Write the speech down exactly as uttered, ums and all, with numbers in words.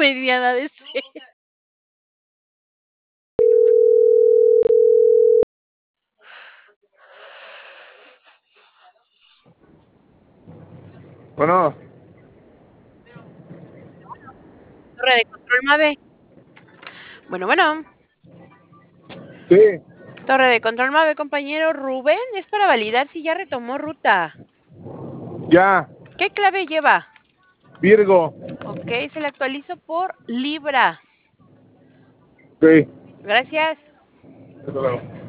mediana de ser. Bueno, Torre de control Mave. Bueno, bueno. sí, Torre de control Mave, compañero Rubén, es para validar si ya retomó ruta. ya, ¿Qué clave lleva? Virgo. Ok, se le actualizo por Libra. Sí, Gracias. hasta luego.